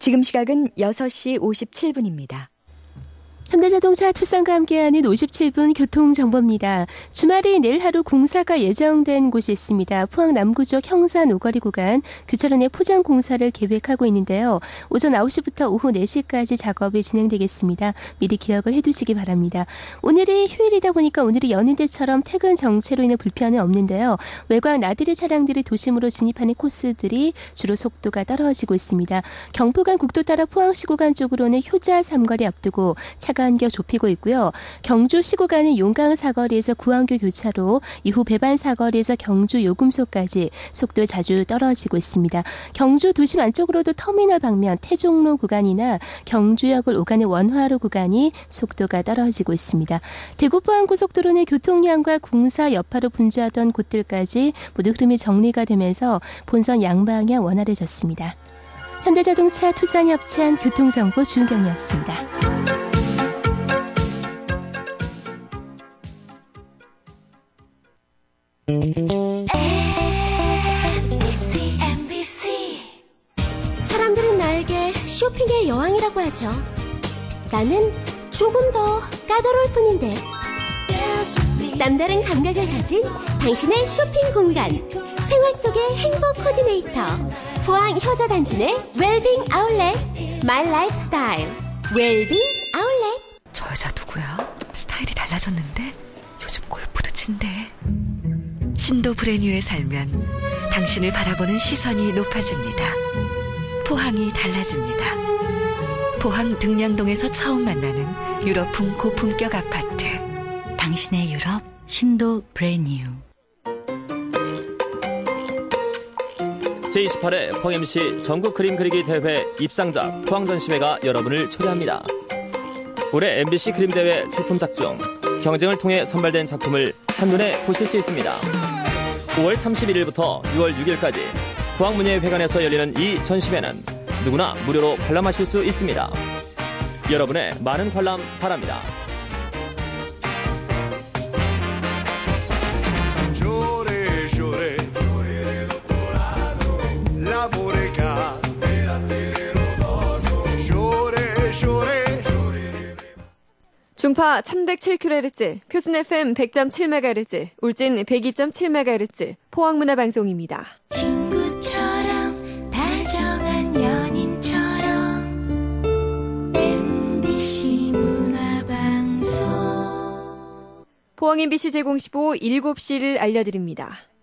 지금 시각은 6시 57분입니다. 현대자동차 투싼과 함께하는 57분 교통정보입니다. 주말에 내일 하루 공사가 예정된 곳이 있습니다. 포항 남구 쪽 형산 오거리 구간 교차로내 포장 공사를 계획하고 있는데요. 오전 9시부터 오후 4시까지 작업이 진행되겠습니다. 미리 기억을 해두시기 바랍니다. 오늘이 휴일이다 보니까 오늘이 연휴 때처럼 퇴근 정체로 인해 불편은 없는데요. 외곽 나들이 차량들이 도심으로 진입하는 코스들이 주로 속도가 떨어지고 있습니다. 경부간 국도 따라 포항시 구간 쪽으로는 효자 삼거리 앞두고 차가 간격 좁히고 있고요. 경주 시구간은 용강 사거리에서 구안교 교차로, 이후 배반 사거리에서 경주 요금소까지 속도 자주 떨어지고 있습니다. 경주 도심 안쪽으로도 터미널 방면 태종로 구간이나 경주역을 오가는 원화로 구간이 속도가 떨어지고 있습니다. 대구 포항 고속도로는 교통량과 공사 여파로 분주하던 곳들까지 모두 흐름이 정리가 되면서 본선 양방향 원활해졌습니다. 현대자동차 투싼이 합치한 교통정보 주은경이었습니다. MBC 사람들은 나에게 쇼핑의 여왕이라고 하죠. 나는 조금 더 까다로울 뿐인데 남다른 감각을 가진 당신의 쇼핑 공간, 생활 속의 행복 코디네이터 포항 효자단지 내 웰빙 아울렛 마이 라이프 스타일 웰빙 아울렛. 저 여자 누구야? 스타일이 달라졌는데? 요즘 골프도 친대. 신도 브레뉴에 살면 당신을 바라보는 시선이 높아집니다. 포항이 달라집니다. 포항 등량동에서 처음 만나는 유럽풍 고품격 아파트. 당신의 유럽 신도 브레뉴. 제28회 포항MC 전국 그림 그리기 대회 입상작 포항전시회가 여러분을 초대합니다. 올해 MBC 그림대회 출품작 중 경쟁을 통해 선발된 작품을 한눈에 보실 수 있습니다. 5월 31일부터 6월 6일까지 포항문예회관에서 열리는 이 전시회는 누구나 무료로 관람하실 수 있습니다. 여러분의 많은 관람 바랍니다. 중파 1107kHz, 표준 FM 100.7MHz, 울진 102.7MHz, 포항문화방송입니다. 친구처럼 다정한 연인처럼 MBC 문화방송. 포항 MBC 제공 15 7시를 알려드립니다.